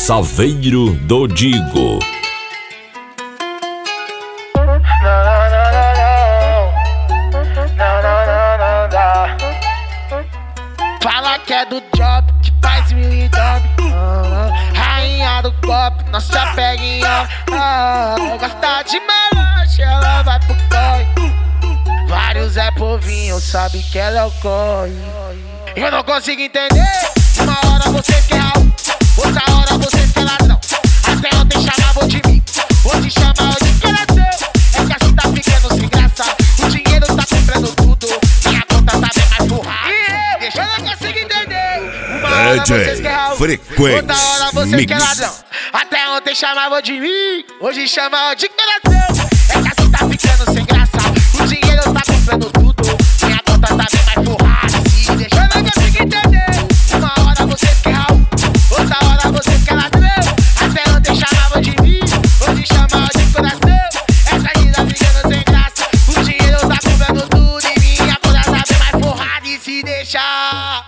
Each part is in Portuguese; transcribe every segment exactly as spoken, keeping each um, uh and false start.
Saveiro do Digo. Fala que é do job, que faz mil e dobre. uh, Rainha do golpe, não se apega em homem. uh, Gosta de melanche, ela vai pro corre. Vários é povinho, sabe que ela é o corre. Eu não consigo entender. Uma hora vocês quer algo, outra hora vocês quer ladrão. Até ontem chamavam de mim, hoje chamam de que era seu. É que assim tá ficando sem graça, o dinheiro tá comprando tudo, minha conta tá bem mais burrada. Eu não consigo entender. Uma hora vocês quer algo, Frequência outra hora vocês Mix. quer ladrão. Até ontem chamavam de mim, hoje chamam de que era seu. É que assim tá ficando sem graça, o dinheiro tá comprando tudo, minha conta tá bem mais burrada. Se deixa, eu não consigo entender. Uma hora vocês quer algo, outra hora vocês quer ladrão. Até ontem chamavam de mim, hoje chamam de coração. Essa vida ficando sem graça, o dinheiro tá comprando tudo e minha conta tá bem mais burrada. E se deixar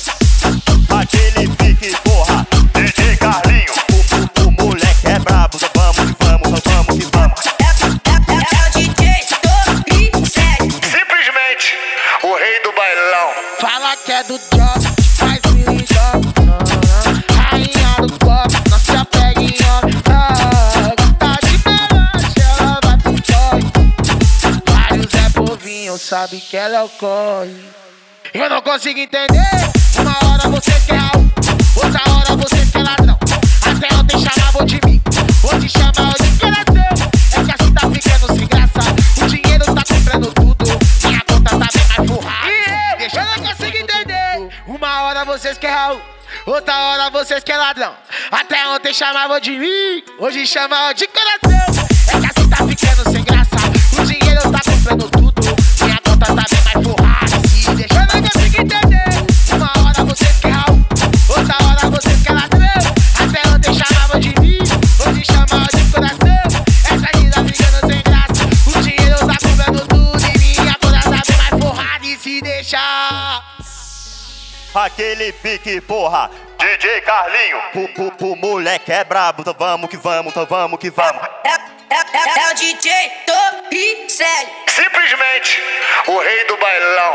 aquele pique, porra, D J Carlinho, o, o, o moleque é brabo, vamos que vamos, vamos que vamos. É, é, é o D J do sério. Simplesmente o rei do bailão. fala que é do job, faz mil e dobre. Rainha do golpe, não se apega em homem. Gosta de melanche, ela vai pro corre. Vários é povinho, sabe que ela é o corre. Eu não consigo entender. Uma hora vocês quer algo, outra hora vocês quer ladrão. Até ontem chamavam de mim, hoje chamam de que era seu. É que assim tá ficando sem graça, o dinheiro tá comprando tudo, minha conta tá bem mais burrada. Deixa, eu não consigo entender. Uma hora vocês quer algo, outra hora vocês quer ladrão. Até ontem chamavam de mim, hoje chamam de coração. É que assim tá ficando sem graça, o dinheiro tá comprando tudo, minha conta tá bem mais burrada. Se deixa, eu não consigo entender. Uma hora vocês quer algo, outra hora vocês quer ladrão. Até ontem chamavam de mim, hoje chamam de coração. Essa vida ficando sem graça, o dinheiro tá comprando tudo e minha conta tá bem mais burrada. E se deixar Aquele pique, porra, D J Carlinho, o, o, o moleque é brabo, então vamos que vamos, então vamos que vamos. É, é, é, é o D J do sério. Simplesmente o rei do bailão.